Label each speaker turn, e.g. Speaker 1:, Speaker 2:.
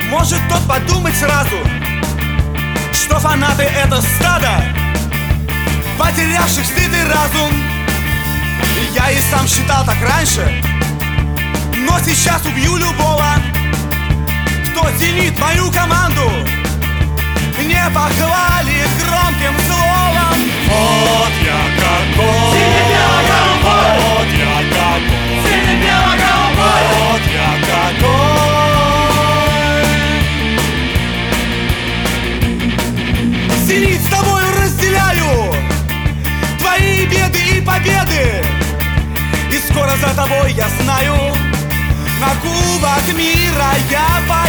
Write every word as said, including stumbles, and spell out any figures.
Speaker 1: Может тот подумать сразу, что фанаты — это стадо потерявших стыд и разум. Я и сам считал так раньше, но сейчас убью любого, кто зенит мою команду, не похвалит громким словом.
Speaker 2: Вот я какой,
Speaker 1: сине-бело-голубой,
Speaker 2: вот я какой,
Speaker 1: сине-бело-голубой,
Speaker 2: вот я какой.
Speaker 1: Зенит, с тобою разделяю твои беды и победы, и скоро за тобой, я знаю, на Кубок мира я поеду.